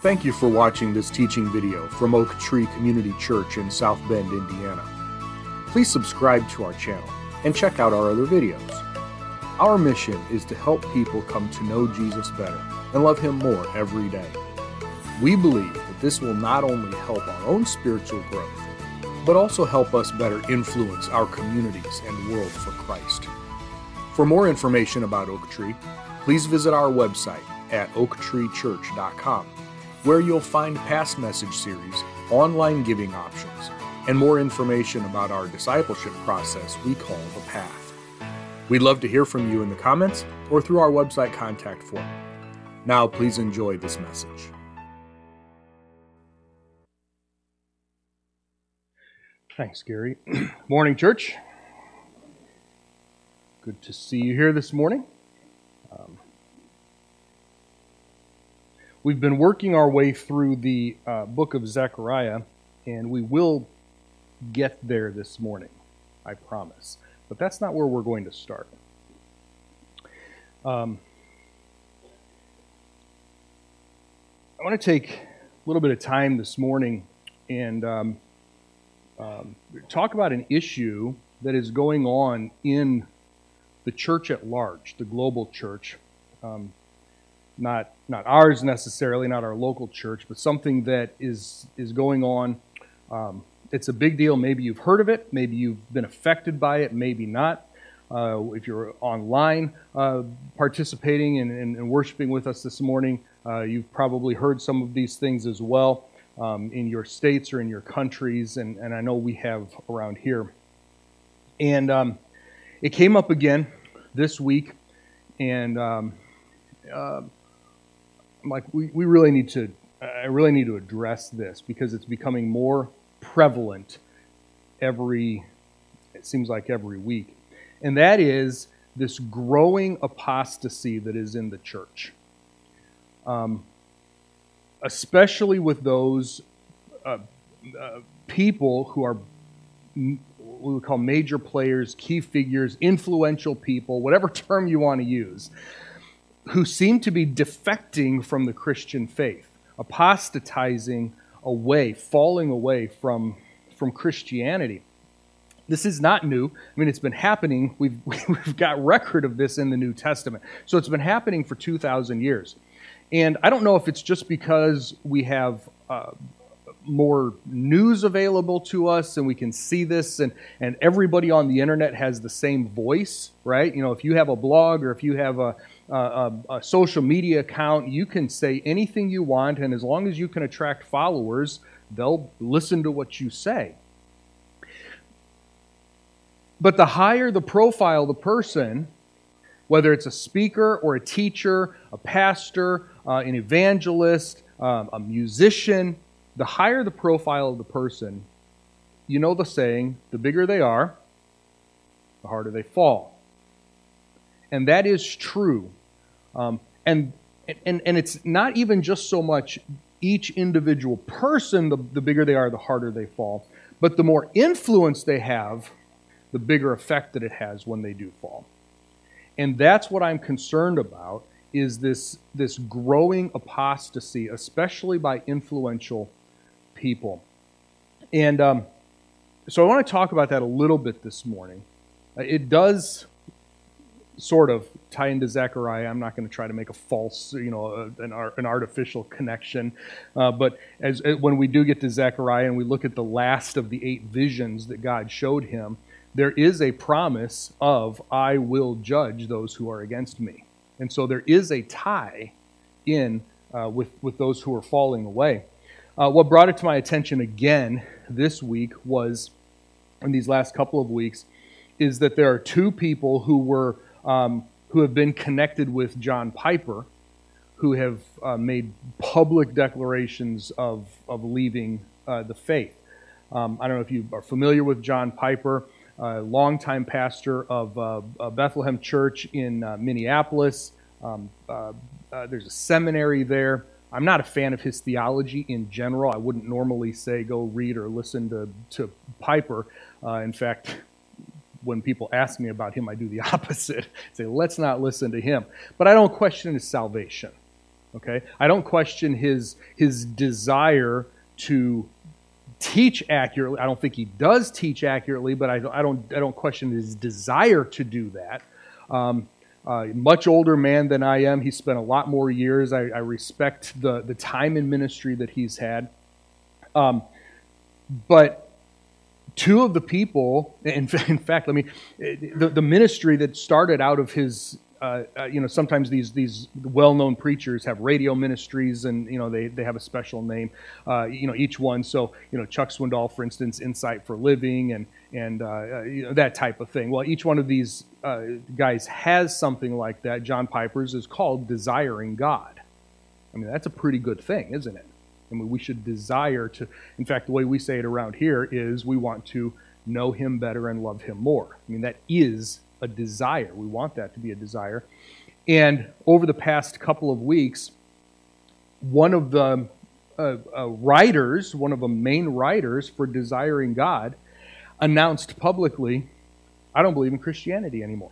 Thank you for watching this teaching video from Oak Tree Community Church in South Bend, Indiana. Please subscribe to our channel and check out our other videos. Our mission is to help people come to know Jesus better and love Him more every day. We believe that this will not only help our own spiritual growth, but also help us better influence our communities and world for Christ. For more information about Oak Tree, please visit our website at oaktreechurch.com, where you'll find past message series, online giving options, and more information about our discipleship process we call The Path. We'd love to hear from you in the comments or through our website contact form. Now, please enjoy this message. Thanks, Gary. Morning, church. Good to see you here this morning. We've been working our way through the book of Zechariah, and we will get there this morning, I promise. But that's not where we're going to start. I want to take a little bit of time this morning and talk about an issue that is going on in the church at large, the global church. Not ours necessarily, not our local church, but something that is going on. It's a big deal. Maybe you've heard of it. Maybe you've been affected by it. Maybe not. If you're online participating and worshiping with us this morning, you've probably heard some of these things as well in your states or in your countries, and I know we have around here. And it came up again this week, and I'm like, we really need to. I really need to address this because it's becoming more prevalent it seems like every week, and that is this growing apostasy that is in the church, especially with those people who are what we call major players, key figures, influential people, whatever term you want to use, who seem to be defecting from the Christian faith, apostatizing away, falling away from Christianity. This is not new. I mean, it's been happening. We've got record of this in the New Testament. So it's been happening for 2,000 years. And I don't know if it's just because we have more news available to us and we can see this and everybody on the internet has the same voice, right? You know, if you have a blog or if you have a social media account, you can say anything you want, and as long as you can attract followers, they'll listen to what you say. But the higher the profile the person, whether it's a speaker or a teacher, a pastor, an evangelist, a musician, the higher the profile of the person, you know the saying, the bigger they are, the harder they fall. And that is true. And it's not even just so much each individual person, the bigger they are, the harder they fall, but the more influence they have, the bigger effect that it has when they do fall. And that's what I'm concerned about, is this growing apostasy, especially by influential people. And so I want to talk about that a little bit this morning. It does sort of tie into Zechariah. I'm not going to try to make a false, an artificial connection. But when we do get to Zechariah and we look at the last of the 8 visions that God showed him, there is a promise of, I will judge those who are against me. And so there is a tie in with those who are falling away. What brought it to my attention again this week was, in these last couple of weeks, is that there are 2 people who have been connected with John Piper, who have made public declarations of leaving the faith. I don't know if you are familiar with John Piper, a longtime pastor of Bethlehem Church in Minneapolis. There's a seminary there. I'm not a fan of his theology in general. I wouldn't normally say go read or listen to Piper. In fact, when people ask me about him, I do the opposite. I say, let's not listen to him. But I don't question his salvation. Okay? I don't question his desire to teach accurately. I don't think he does teach accurately, but I don't question his desire to do that. Much older man than I am. He spent a lot more years. I respect the time in ministry that he's had. But two of the people, in fact, the ministry that started out of his, sometimes these well-known preachers have radio ministries, and they have a special name, each one. So Chuck Swindoll, for instance, Insight for Living, and that type of thing. Well, each one of these guys has something like that. John Piper's is called Desiring God. I mean, that's a pretty good thing, isn't it? I mean, we should desire to. In fact, the way we say it around here is we want to know Him better and love Him more. I mean, that is a desire. We want that to be a desire. And over the past couple of weeks, one of the writers, one of the main writers for Desiring God, announced publicly, I don't believe in Christianity anymore.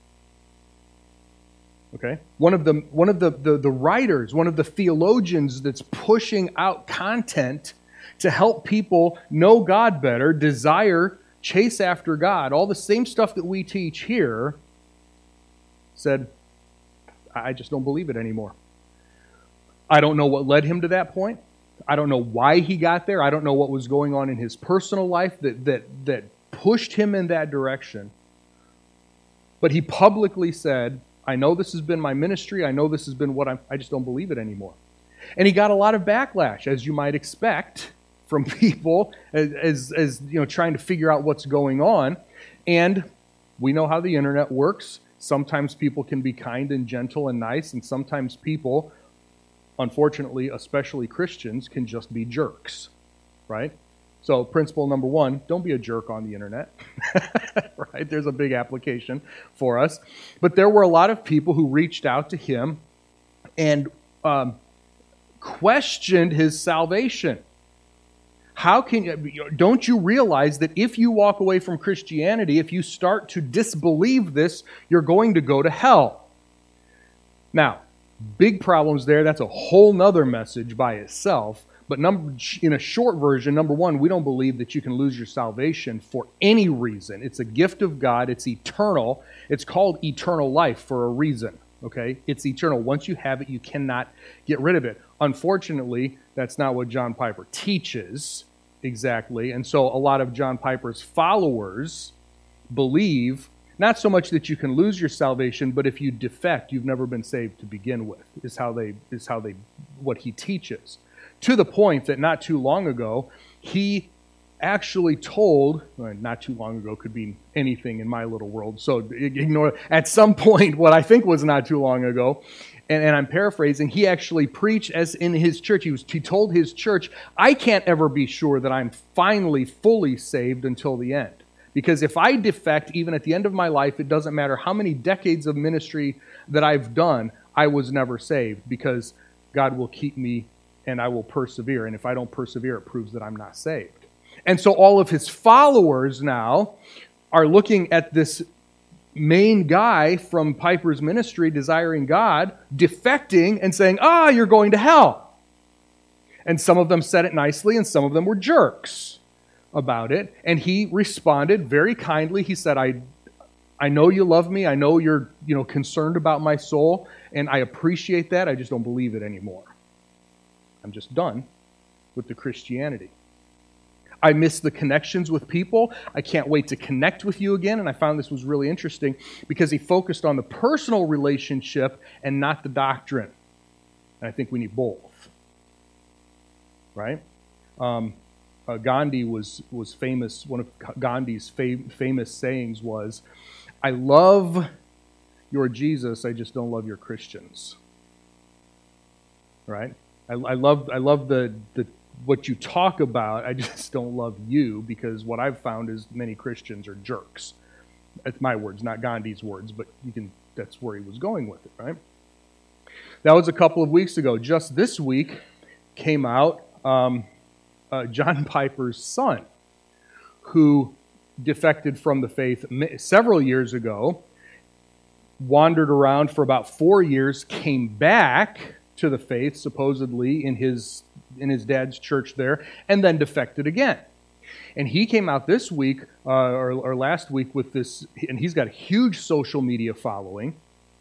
Okay? One of the writers, one of the theologians that's pushing out content to help people know God better, desire, chase after God, all the same stuff that we teach here, said, I just don't believe it anymore. I don't know what led him to that point. I don't know why he got there. I don't know what was going on in his personal life that pushed him in that direction. But he publicly said, I know this has been my ministry. I know this has been I just don't believe it anymore. And he got a lot of backlash, as you might expect, from people as trying to figure out what's going on. And we know how the internet works. Sometimes people can be kind and gentle and nice, and sometimes people, unfortunately, especially Christians, can just be jerks, right? So principle number one, don't be a jerk on the internet, right? There's a big application for us. But there were a lot of people who reached out to him and questioned his salvation. Don't you realize that if you walk away from Christianity, if you start to disbelieve this, you're going to go to hell? Now, big problems there. That's a whole nother message by itself. But in a short version, number one, we don't believe that you can lose your salvation for any reason. It's a gift of God. It's eternal. It's called eternal life for a reason. Okay? It's eternal. Once you have it, you cannot get rid of it. Unfortunately, that's not what John Piper teaches exactly. And so a lot of John Piper's followers believe not so much that you can lose your salvation, but if you defect, you've never been saved to begin with, is what he teaches. To the point that not too long ago, he actually told, not too long ago could be anything in my little world, so ignore, at some point, what I think was not too long ago, and I'm paraphrasing, he actually preached as in his church, he told his church, I can't ever be sure that I'm finally fully saved until the end. Because if I defect, even at the end of my life, it doesn't matter how many decades of ministry that I've done, I was never saved, because God will keep me and I will persevere. And if I don't persevere, it proves that I'm not saved. And so all of his followers now are looking at this main guy from Piper's ministry, Desiring God, defecting and saying, you're going to hell. And some of them said it nicely, and some of them were jerks about it. And he responded very kindly. He said, I know you love me. I know you're concerned about my soul, and I appreciate that. I just don't believe it anymore. I'm just done with the Christianity. I miss the connections with people. I can't wait to connect with you again. And I found this was really interesting because he focused on the personal relationship and not the doctrine. And I think we need both. Right? Gandhi was famous. One of Gandhi's famous sayings was, I love your Jesus, I just don't love your Christians. Right? I love the what you talk about, I just don't love you, because what I've found is many Christians are jerks. That's my words, not Gandhi's words, but that's where he was going with it, right? That was a couple of weeks ago. Just this week came out John Piper's son, who defected from the faith several years ago, wandered around for about 4 years, came back to the faith, supposedly, in his dad's church there, and then defected again. And he came out this week, or last week, with this, and he's got a huge social media following,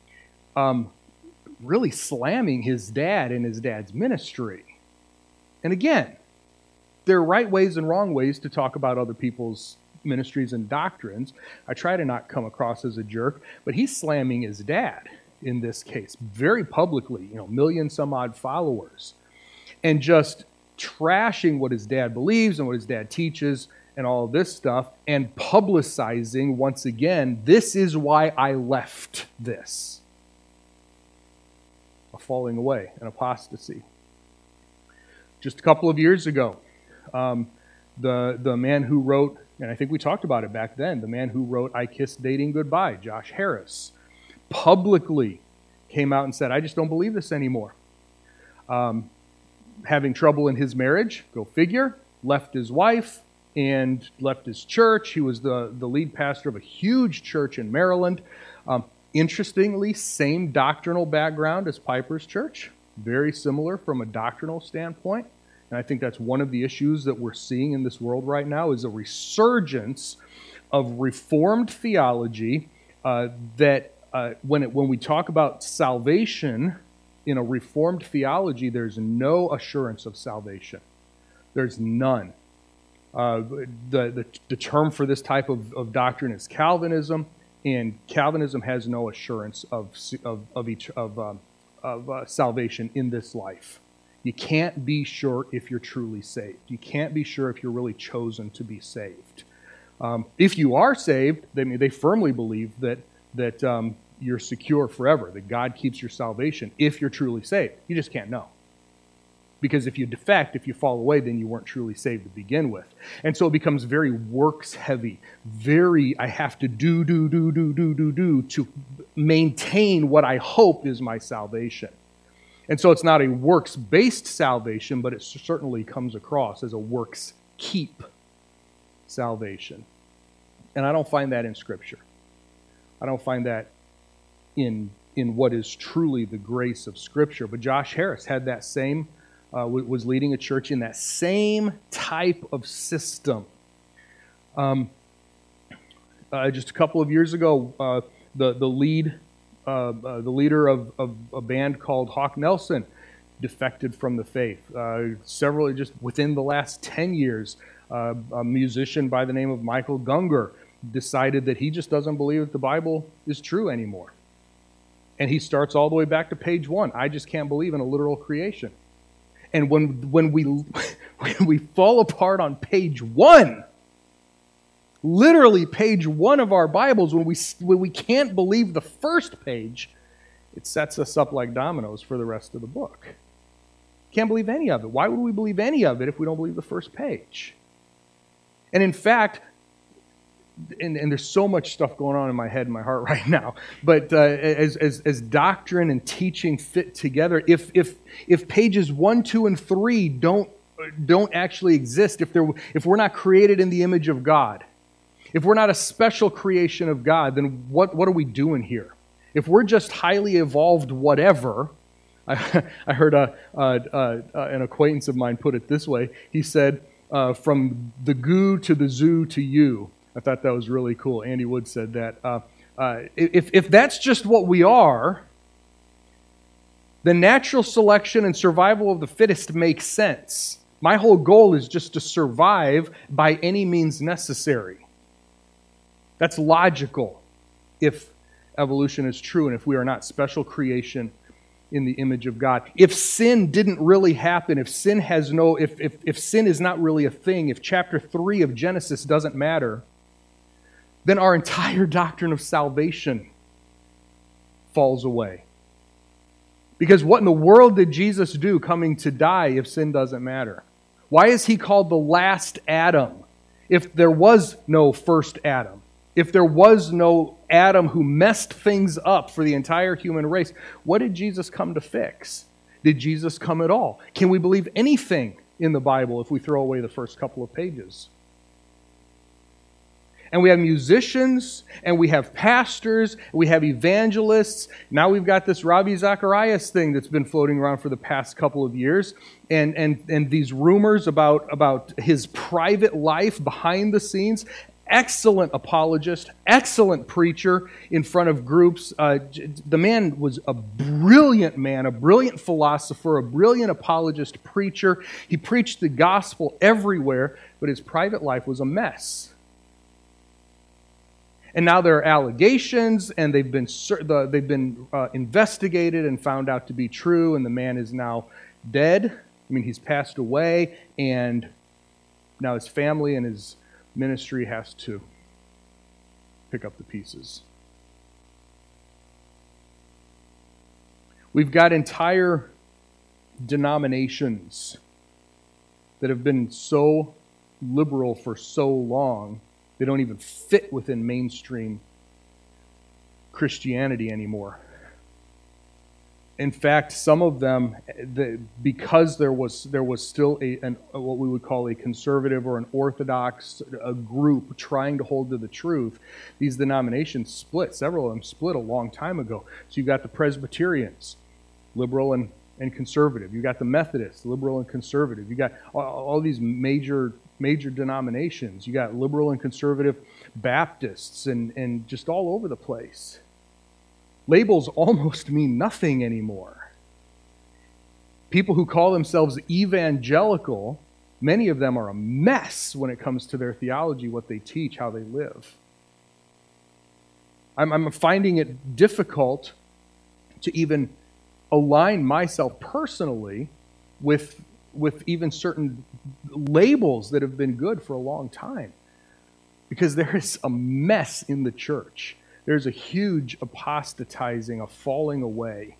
really slamming his dad and his dad's ministry. And again, there are right ways and wrong ways to talk about other people's ministries and doctrines. I try to not come across as a jerk, but he's slamming his dad in this case, very publicly, million some odd followers, and just trashing what his dad believes and what his dad teaches and all of this stuff, and publicizing, once again, this is why I left this. A falling away, an apostasy. Just a couple of years ago, the man who wrote, and I think we talked about it back then, the man who wrote I Kissed Dating Goodbye, Josh Harris, publicly came out and said, I just don't believe this anymore. Having trouble in his marriage, go figure, left his wife and left his church. He was the lead pastor of a huge church in Maryland. Interestingly, same doctrinal background as Piper's church, very similar from a doctrinal standpoint. And I think that's one of the issues that we're seeing in this world right now is a resurgence of Reformed theology that when we talk about salvation in a Reformed theology, there's no assurance of salvation. There's none. The term for this type of doctrine is Calvinism, and Calvinism has no assurance of salvation in this life. You can't be sure if you're truly saved. You can't be sure if you're really chosen to be saved. If you are saved, they firmly believe that you're secure forever, that God keeps your salvation if you're truly saved. You just can't know. Because if you defect, if you fall away, then you weren't truly saved to begin with. And so it becomes very works heavy, very I have to do to maintain what I hope is my salvation. And so it's not a works-based salvation, but it certainly comes across as a works-keep salvation. And I don't find that in Scripture. I don't find that in what is truly the grace of Scripture. But Josh Harris had that same, was leading a church in that same type of system. Just a couple of years ago, the leader of a band called Hawk Nelson defected from the faith. Several, just within the last 10 years, a musician by the name of Michael Gungor decided that he just doesn't believe that the Bible is true anymore. And he starts all the way back to page 1. I just can't believe in a literal creation. And when we fall apart on page 1, literally page 1 of our Bibles, when we can't believe the first page, it sets us up like dominoes for the rest of the book. Can't believe any of it. Why would we believe any of it if we don't believe the first page? And in fact, and there's so much stuff going on in my head and my heart right now, but as doctrine and teaching fit together, if pages 1, 2, and 3 don't actually exist, if we're not created in the image of God, if we're not a special creation of God, then what are we doing here? If we're just highly evolved whatever, I heard an acquaintance of mine put it this way. He said, from the goo to the zoo to you. I thought that was really cool. Andy Wood said that. If that's just what we are, then natural selection and survival of the fittest makes sense. My whole goal is just to survive by any means necessary. That's logical if evolution is true and if we are not special creation in the image of God. If sin didn't really happen, if sin if sin is not really a thing, if chapter 3 of Genesis doesn't matter, then our entire doctrine of salvation falls away. Because what in the world did Jesus do coming to die if sin doesn't matter? Why is he called the last Adam if there was no first Adam? If there was no Adam who messed things up for the entire human race, what did Jesus come to fix? Did Jesus come at all? Can we believe anything in the Bible if we throw away the first couple of pages? And we have musicians, and we have pastors, we have evangelists. Now we've got this Ravi Zacharias thing that's been floating around for the past couple of years. And these rumors about his private life behind the scenes. Excellent apologist, excellent preacher in front of groups. The man was a brilliant man, a brilliant philosopher, a brilliant apologist preacher. He preached the gospel everywhere, but his private life was a mess. And now there are allegations, and they've been investigated and found out to be true, and the man is now dead. I mean, he's passed away, and now his family and his ministry has to pick up the pieces. We've got entire denominations that have been so liberal for so long, they don't even fit within mainstream Christianity anymore. In fact, some of them, because there was still what we would call a conservative or an orthodox group trying to hold to the truth, these denominations split. Several of them split a long time ago. So you've got the Presbyterians, liberal and conservative. You've got the Methodists, liberal and conservative. You've got all these major denominations. You got liberal and conservative Baptists and just all over the place. Labels almost mean nothing anymore. People who call themselves evangelical, many of them are a mess when it comes to their theology, what they teach, how they live. I'm finding it difficult to even align myself personally with even certain labels that have been good for a long time. Because there is a mess in the church. There's a huge apostatizing, a falling away.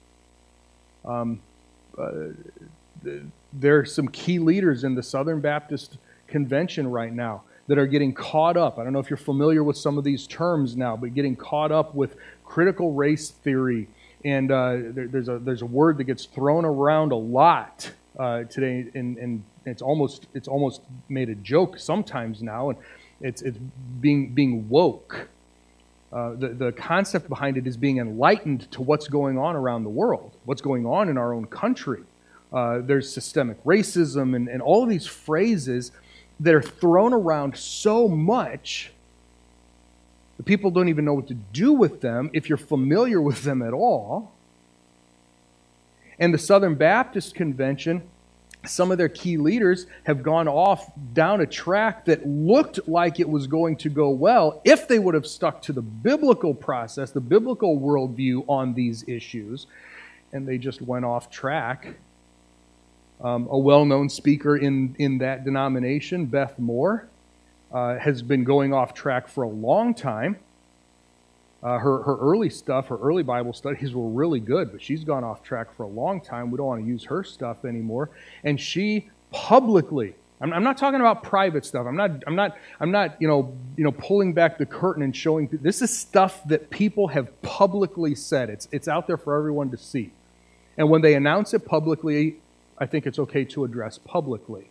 There are some key leaders in the Southern Baptist Convention right now that are getting caught up. I don't know if you're familiar with some of these terms now, but getting caught up with critical race theory. And there's a word that gets thrown around a lot today, and it's almost made a joke sometimes now, and it's being woke. The concept behind it is being enlightened to what's going on around the world, what's going on in our own country. There's systemic racism and all of these phrases that are thrown around so much that people don't even know what to do with them if you're familiar with them at all. And the Southern Baptist Convention, some of their key leaders have gone off down a track that looked like it was going to go well if they would have stuck to the biblical process, the biblical worldview on these issues, and they just went off track. A well-known speaker in that denomination, Beth Moore, has been going off track for a long time. Her early stuff, her early Bible studies were really good, but she's gone off track for a long time. We don't want to use her stuff anymore. And she publicly, I'm not talking about private stuff. I'm not pulling back the curtain and showing. This is stuff that people have publicly said. It's out there for everyone to see. And when they announce it publicly, I think it's okay to address publicly.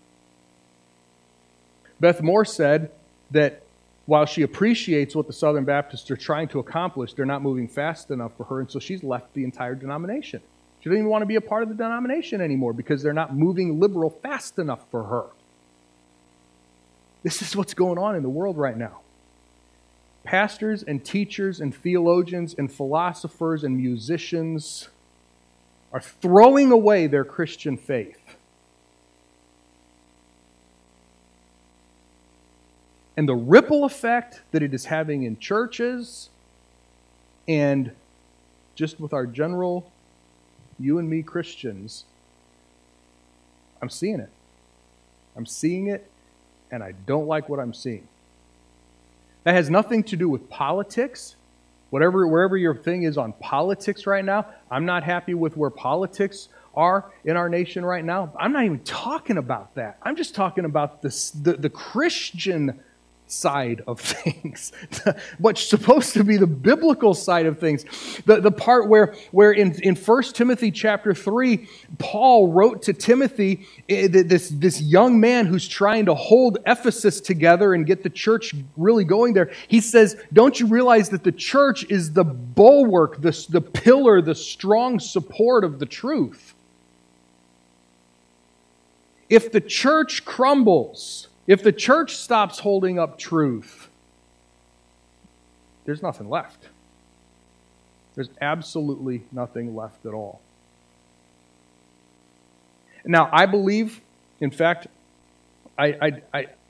Beth Moore said that while she appreciates what the Southern Baptists are trying to accomplish, they're not moving fast enough for her, and so she's left the entire denomination. She doesn't even want to be a part of the denomination anymore because they're not moving liberal fast enough for her. This is what's going on in the world right now. Pastors and teachers and theologians and philosophers and musicians are throwing away their Christian faith. And the ripple effect that it is having in churches and just with our general, you and me Christians, I'm seeing it. I'm seeing it, and I don't like what I'm seeing. That has nothing to do with politics. Wherever your thing is on politics right now, I'm not happy with where politics are in our nation right now. I'm not even talking about that. I'm just talking about the Christian side of things, what's supposed to be the biblical side of things. The part where in 1 Timothy chapter 3, Paul wrote to Timothy, this young man who's trying to hold Ephesus together and get the church really going there. He says, don't you realize that the church is the bulwark, the pillar, the strong support of the truth? If the church crumbles, if the church stops holding up truth, there's nothing left. There's absolutely nothing left at all. Now, I believe, in fact, I'm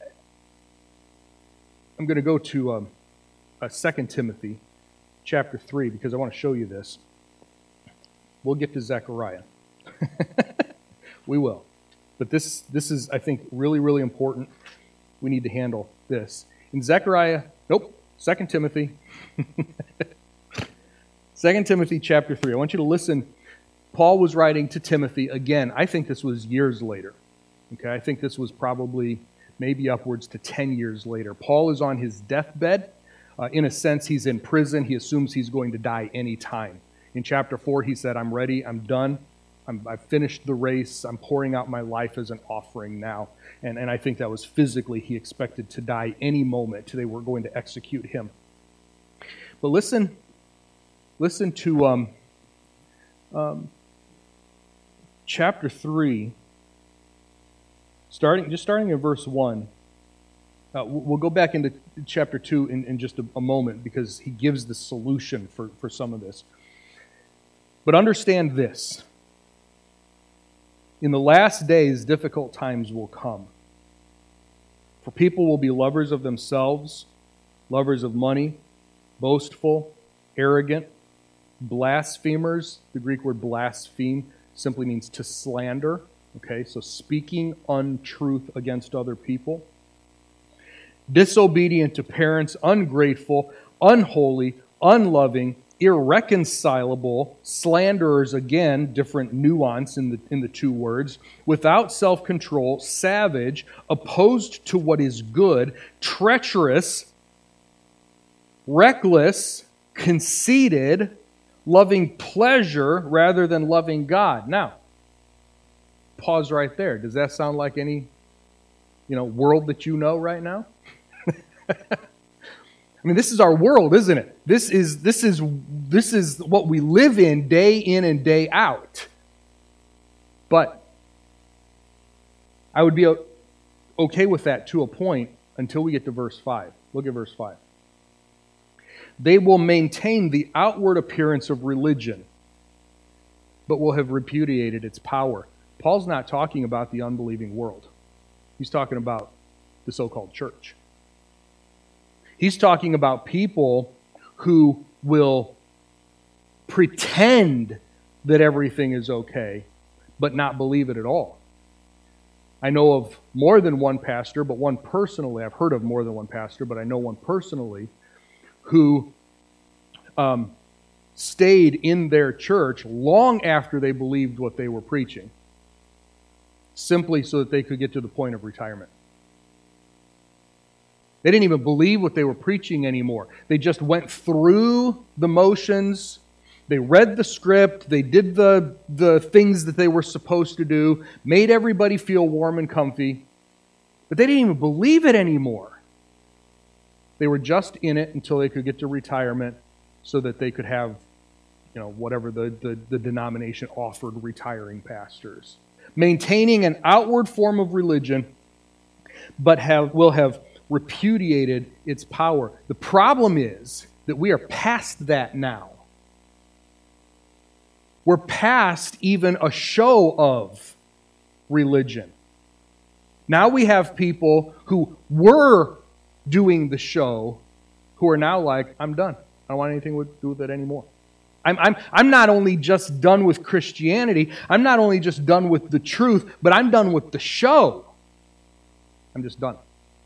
going to go to 2 Timothy chapter 3 because I want to show you this. We'll get to Zechariah. We will. But this is, I think, really, really important. We need to handle this. In 2 Timothy. 2 Timothy chapter 3. I want you to listen. Paul was writing to Timothy again. I think this was years later. Okay, I think this was probably maybe upwards to 10 years later. Paul is on his deathbed. In a sense, he's in prison. He assumes he's going to die any time. In chapter 4, he said, I'm ready, I'm done. I've finished the race. I'm pouring out my life as an offering now. And I think that was physically, he expected to die any moment. They were going to execute him. But listen to chapter 3, starting in verse 1. We'll go back into chapter 2 in just a moment because he gives the solution for some of this. But understand this. In the last days, difficult times will come. For people will be lovers of themselves, lovers of money, boastful, arrogant, blasphemers. The Greek word blaspheme simply means to slander. Okay, so speaking untruth against other people. Disobedient to parents, ungrateful, unholy, unloving, irreconcilable, slanderers, again, different nuance in the two words, without self-control, savage, opposed to what is good, treacherous, reckless, conceited, loving pleasure rather than loving God. Now, pause right there. Does that sound like any, world that you know right now? I mean, this is our world, isn't it? This is what we live in and day out. But I would be okay with that to a point until we get to verse 5. Look at verse 5. They will maintain the outward appearance of religion, but will have repudiated its power. Paul's not talking about the unbelieving world. He's talking about the so-called church. He's talking about people who will pretend that everything is okay, but not believe it at all. I know of more than one pastor, but one personally, I've heard of more than one pastor, but I know one personally, who stayed in their church long after they believed what they were preaching, simply so that they could get to the point of retirement. They didn't even believe what they were preaching anymore. They just went through the motions. They read the script. They did the things that they were supposed to do, made everybody feel warm and comfy. But they didn't even believe it anymore. They were just in it until they could get to retirement so that they could have, whatever the denomination offered retiring pastors. Maintaining an outward form of religion, but will have repudiated its power. The problem is that we are past that now. We're past even a show of religion. Now we have people who were doing the show who are now like, I'm done. I don't want anything to do with it anymore. I'm not only just done with Christianity, I'm not only just done with the truth, but I'm done with the show. I'm just done.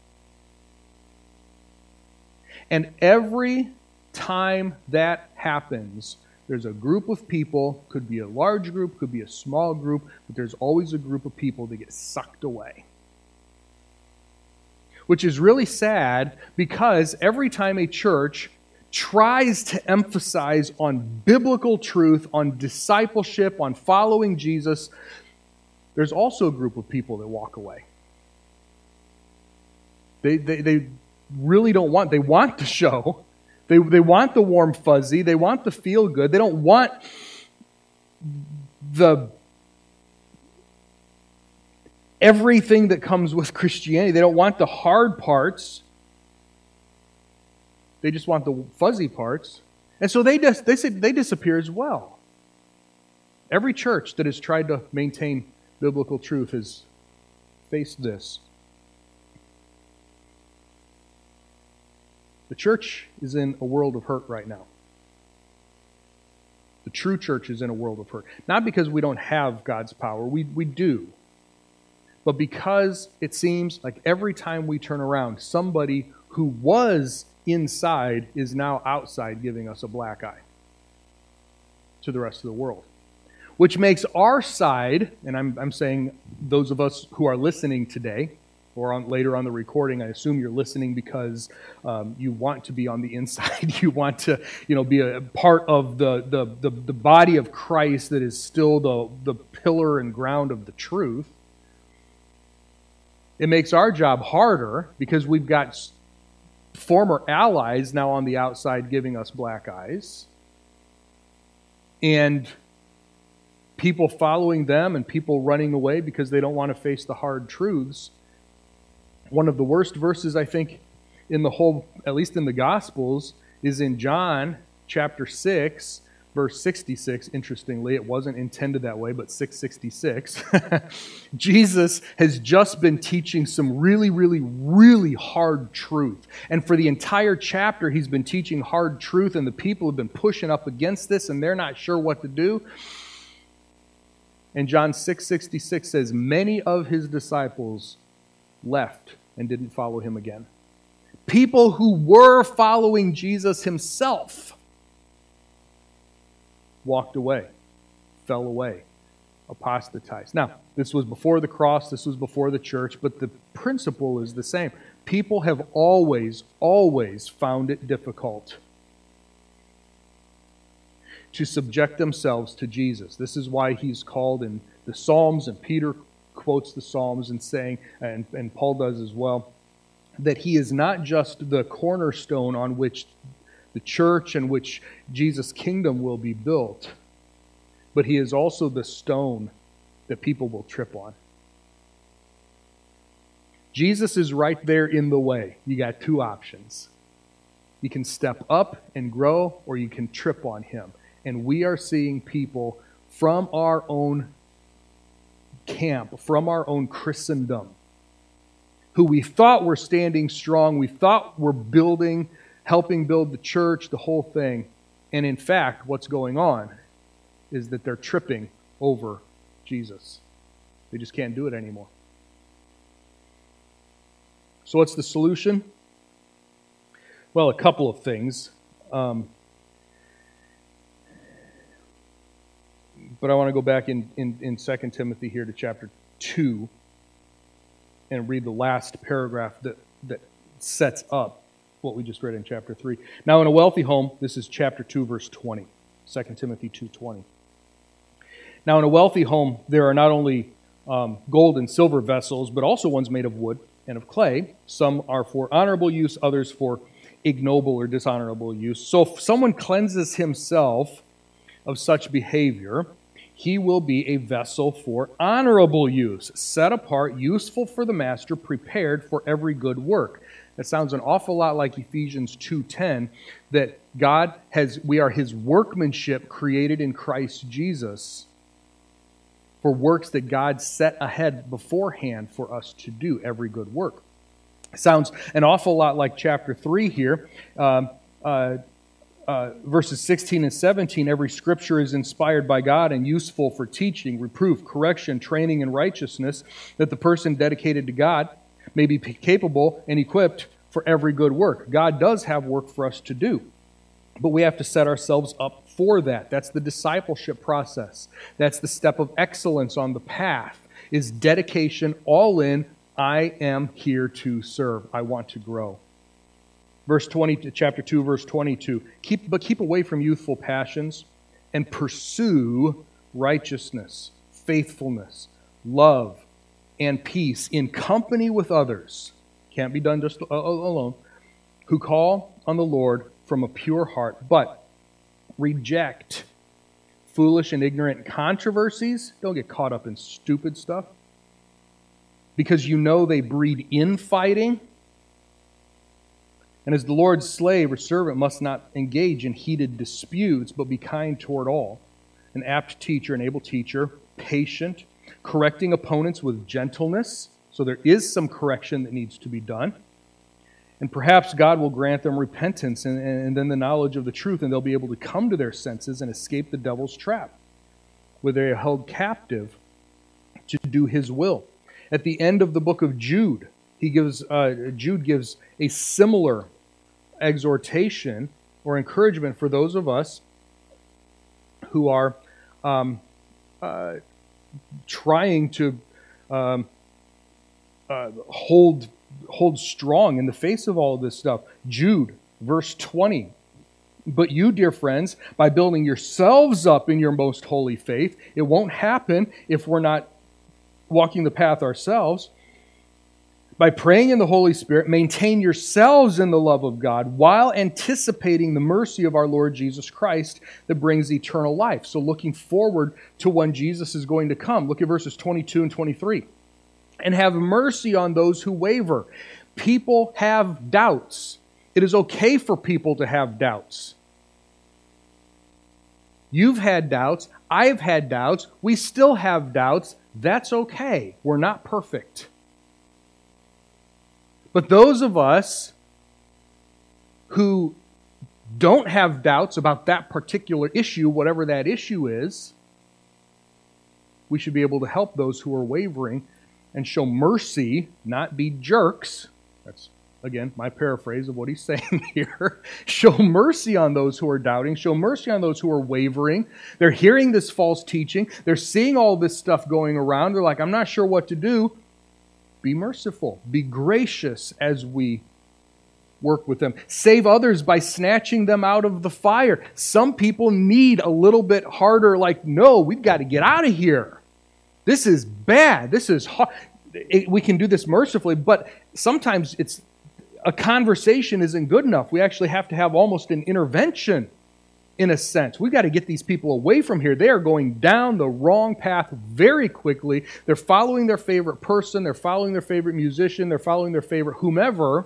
And every time that happens, there's a group of people, could be a large group, could be a small group, but there's always a group of people that get sucked away. which is really sad because every time a church tries to emphasize on biblical truth, on discipleship, on following Jesus, there's also a group of people that walk away. They really don't want, they want the show. They want the warm fuzzy. They want the feel good. They don't want everything that comes with Christianity. They don't want the hard parts. They just want the fuzzy parts. And so they disappear as well. Every church that has tried to maintain biblical truth has faced this. The church is in a world of hurt right now. The true church is in a world of hurt. Not because we don't have God's power. We do. But because it seems like every time we turn around, somebody who was inside is now outside giving us a black eye to the rest of the world. Which makes our side, and I'm saying those of us who are listening today, or later on the recording, I assume you're listening because you want to be on the inside. You want to, be a part of the body of Christ that is still the pillar and ground of the truth. It makes our job harder because we've got former allies now on the outside giving us black eyes. And people following them and people running away because they don't want to face the hard truths. One of the worst verses, I think, in the whole, at least in the Gospels, is in John chapter 6, verse 66. Interestingly, it wasn't intended that way, but 666. Jesus has just been teaching some really, really, really hard truth. And for the entire chapter, he's been teaching hard truth, and the people have been pushing up against this, and they're not sure what to do. And John 6:66 says, many of his disciples left and didn't follow him again. People who were following Jesus himself walked away, fell away, apostatized. Now, this was before the cross, this was before the church, but the principle is the same. People have always, always found it difficult to subject themselves to Jesus. This is why he's called in the Psalms, and Peter quotes the Psalms and saying, and Paul does as well, that he is not just the cornerstone on which the church and which Jesus' kingdom will be built, but he is also the stone that people will trip on. Jesus is right there in the way. You got two options. You can step up and grow, or you can trip on him. And we are seeing people from our own camp, from our own Christendom, who we thought were standing strong, we thought were building, helping build the church, the whole thing. And in fact, what's going on is that they're tripping over Jesus. They just can't do it anymore. So what's the solution? Well, a couple of things. But I want to go back in 2 Timothy here to chapter 2 and read the last paragraph that sets up what we just read in chapter 3. Now in a wealthy home, this is chapter 2, verse 20. 2 Timothy 2:20. Now in a wealthy home, there are not only gold and silver vessels, but also ones made of wood and of clay. Some are for honorable use, others for ignoble or dishonorable use. So if someone cleanses himself of such behavior, he will be a vessel for honorable use, set apart, useful for the master, prepared for every good work. That sounds an awful lot like Ephesians 2:10, that we are his workmanship created in Christ Jesus for works that God set ahead beforehand for us to do, every good work. It sounds an awful lot like chapter 3 here. Verses 16 and 17, every scripture is inspired by God and useful for teaching, reproof, correction, training in righteousness, that the person dedicated to God may be capable and equipped for every good work. God does have work for us to do, but we have to set ourselves up for that. That's the discipleship process. That's the step of excellence on the path, is dedication all in I am here to serve. I want to grow. Chapter 2, verse 22. Keep away from youthful passions and pursue righteousness, faithfulness, love, and peace in company with others. Can't be done just alone. Who call on the Lord from a pure heart, but reject foolish and ignorant controversies. Don't get caught up in stupid stuff, because you know they breed infighting. And as the Lord's slave or servant must not engage in heated disputes, but be kind toward all. An apt teacher, an able teacher, patient, correcting opponents with gentleness. So there is some correction that needs to be done. And perhaps God will grant them repentance and then the knowledge of the truth, and they'll be able to come to their senses and escape the devil's trap, where they are held captive to do his will. At the end of the book of Jude, Jude gives a similar exhortation or encouragement for those of us who are trying to hold strong in the face of all of this stuff. Jude, verse 20. But you, dear friends, by building yourselves up in your most holy faith, it won't happen if we're not walking the path ourselves. By praying in the Holy Spirit, maintain yourselves in the love of God while anticipating the mercy of our Lord Jesus Christ that brings eternal life. So looking forward to when Jesus is going to come. Look at verses 22 and 23. And have mercy on those who waver. People have doubts. It is okay for people to have doubts. You've had doubts. I've had doubts. We still have doubts. That's okay. We're not perfect. But those of us who don't have doubts about that particular issue, whatever that issue is, we should be able to help those who are wavering and show mercy, not be jerks. That's, again, my paraphrase of what he's saying here. Show mercy on those who are doubting. Show mercy on those who are wavering. They're hearing this false teaching. They're seeing all this stuff going around. They're like, I'm not sure what to do. Be merciful. Be gracious as we work with them. Save others by snatching them out of the fire. Some people need a little bit harder, like, no, we've got to get out of here. This is bad. This is hard. We can do this mercifully, but sometimes a conversation isn't good enough. We actually have to have almost an intervention in a sense. We've got to get these people away from here. They are going down the wrong path very quickly. They're following their favorite person. They're following their favorite musician. They're following their favorite whomever.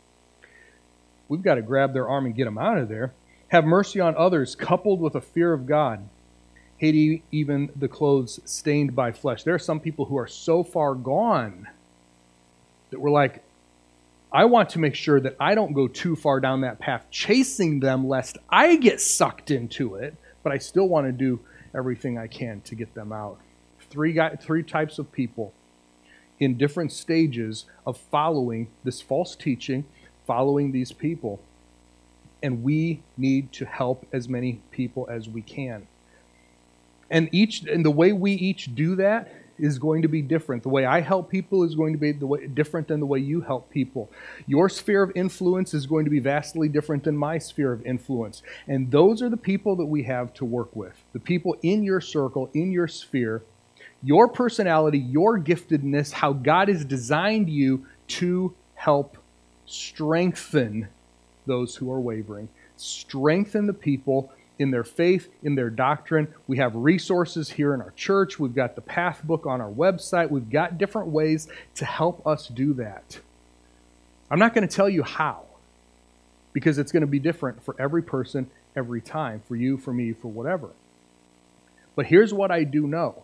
We've got to grab their arm and get them out of there. Have mercy on others, coupled with a fear of God. Hate even the clothes stained by flesh. There are some people who are so far gone that we're like, I want to make sure that I don't go too far down that path chasing them lest I get sucked into it, but I still want to do everything I can to get them out. Three types of people in different stages of following this false teaching, following these people. And we need to help as many people as we can. And the way we each do that is going to be different. The way I help people is going to be different than the way you help people. Your sphere of influence is going to be vastly different than my sphere of influence. And those are the people that we have to work with. The people in your circle, in your sphere, your personality, your giftedness, how God has designed you to help strengthen those who are wavering. Strengthen the people in their faith, in their doctrine. We have resources here in our church. We've got the Path book on our website. We've got different ways to help us do that. I'm not going to tell you how, because it's going to be different for every person, every time, for you, for me, for whatever. But here's what I do know.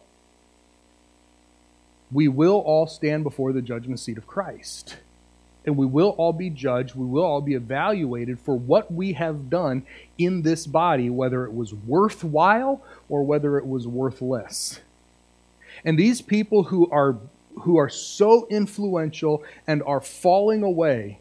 We will all stand before the judgment seat of Christ. And we will all be judged, we will all be evaluated for what we have done in this body, whether it was worthwhile or whether it was worthless. And these people who are so influential and are falling away,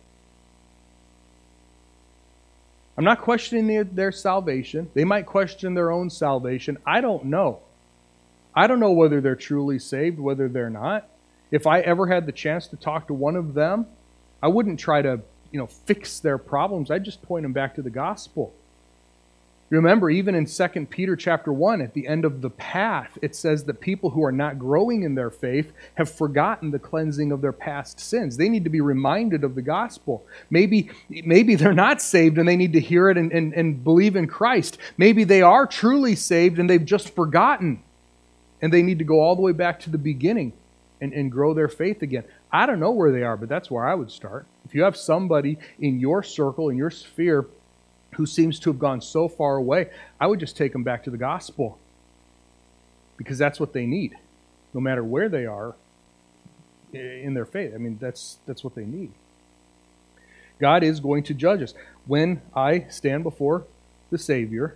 I'm not questioning their salvation. They might question their own salvation. I don't know. I don't know whether they're truly saved, whether they're not. If I ever had the chance to talk to one of them, I wouldn't try to, fix their problems. I'd just point them back to the gospel. Remember, even in 2 Peter chapter 1, at the end of the path, it says that people who are not growing in their faith have forgotten the cleansing of their past sins. They need to be reminded of the gospel. Maybe they're not saved and they need to hear it and believe in Christ. Maybe they are truly saved and they've just forgotten. And they need to go all the way back to the beginning and grow their faith again. I don't know where they are, but that's where I would start. If you have somebody in your circle, in your sphere, who seems to have gone so far away, I would just take them back to the gospel. Because that's what they need. No matter where they are in their faith. I mean, that's what they need. God is going to judge us. When I stand before the Savior,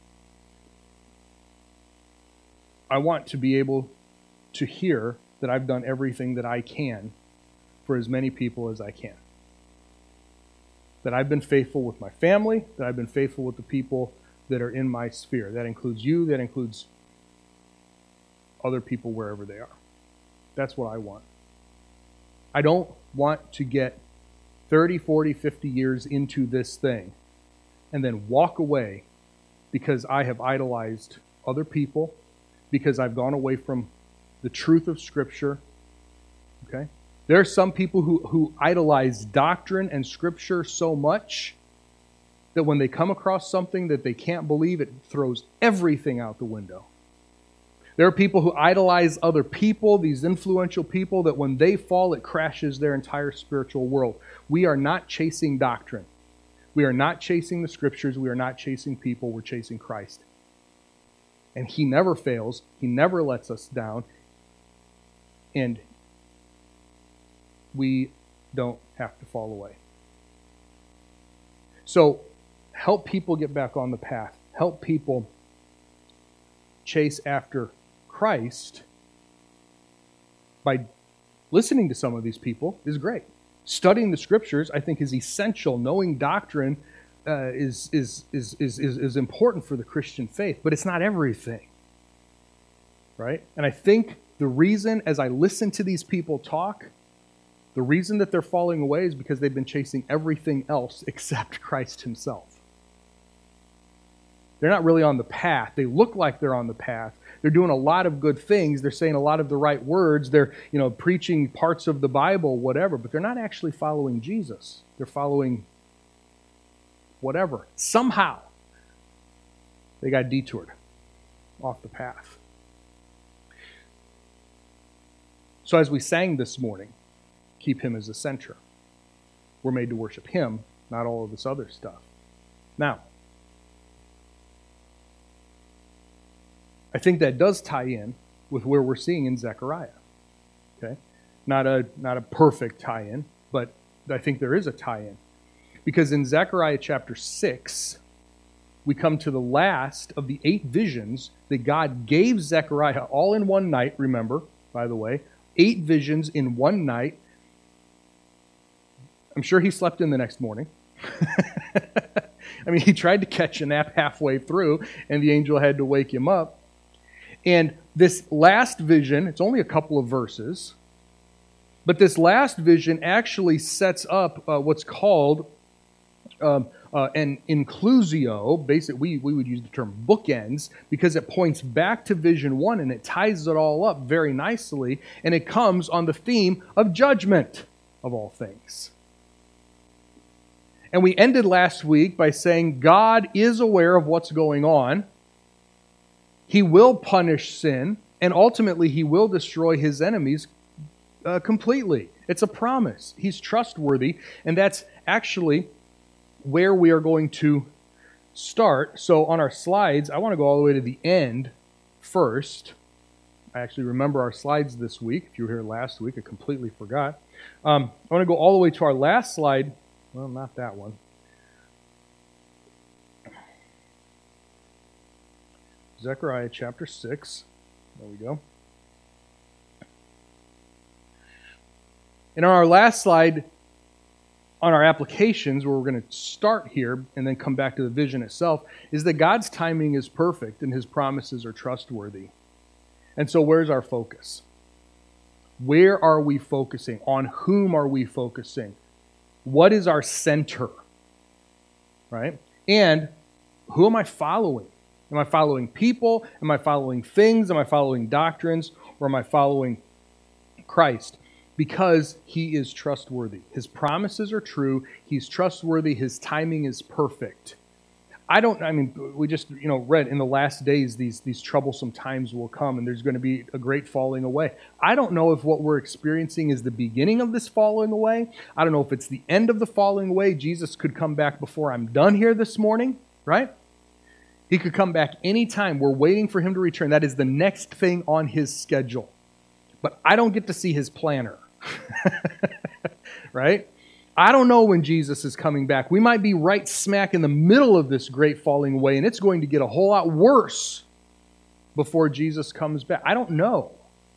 I want to be able to hear that I've done everything that I can for as many people as I can. That I've been faithful with my family, that I've been faithful with the people that are in my sphere. That includes you, that includes other people wherever they are. That's what I want. I don't want to get 30, 40, 50 years into this thing and then walk away because I have idolized other people, because I've gone away from the truth of Scripture. Okay? There are some people who idolize doctrine and Scripture so much that when they come across something that they can't believe, it throws everything out the window. There are people who idolize other people, these influential people, that when they fall, it crashes their entire spiritual world. We are not chasing doctrine. We are not chasing the Scriptures. We are not chasing people. We're chasing Christ. And He never fails. He never lets us down. And we don't have to fall away. So, help people get back on the path. Help people chase after Christ by listening to some of these people is great. Studying the Scriptures, I think, is essential. Knowing doctrine is important for the Christian faith, but it's not everything. Right? And I think the reason, as I listen to these people talk, the reason that they're falling away is because they've been chasing everything else except Christ Himself. They're not really on the path. They look like they're on the path. They're doing a lot of good things. They're saying a lot of the right words. They're, preaching parts of the Bible, whatever, but they're not actually following Jesus. They're following whatever. Somehow, they got detoured off the path. So as we sang this morning, keep Him as the center. We're made to worship Him, not all of this other stuff. Now, I think that does tie in with where we're seeing in Zechariah. Okay? Not a perfect tie-in, but I think there is a tie-in. Because in Zechariah chapter 6, we come to the last of the 8 visions that God gave Zechariah all in one night, remember, by the way. 8 visions in one night. I'm sure he slept in the next morning. I mean, he tried to catch a nap halfway through, and the angel had to wake him up. And this last vision, it's only a couple of verses, but this last vision actually sets up what's called an inclusio. Basically, we would use the term bookends, because it points back to vision 1 and it ties it all up very nicely, and it comes on the theme of judgment of all things. And we ended last week by saying God is aware of what's going on. He will punish sin, and ultimately He will destroy His enemies completely. It's a promise. He's trustworthy, and that's actually where we are going to start. So on our slides, I want to go all the way to the end first. I actually remember our slides this week. If you were here last week, I completely forgot. I want to go all the way to our last slide. Well, not that one. Zechariah chapter 6. There we go. And on our last slide, on our applications, where we're going to start here and then come back to the vision itself, is that God's timing is perfect and His promises are trustworthy. And so where's our focus? Where are we focusing? On whom are we focusing? What is our center? Right? And who am I following? Am I following people? Am I following things? Am I following doctrines? Or am I following Christ? Because he is trustworthy. His promises are true. He's trustworthy. His timing is perfect. We just read in the last days these troublesome times will come and there's going to be a great falling away. I don't know if what we're experiencing is the beginning of this falling away. I don't know if it's the end of the falling away. Jesus could come back before I'm done here this morning, right? He could come back anytime. We're waiting for him to return. That is the next thing on his schedule. But I don't get to see his planner, right? I don't know when Jesus is coming back. We might be right smack in the middle of this great falling away, and it's going to get a whole lot worse before Jesus comes back. I don't know.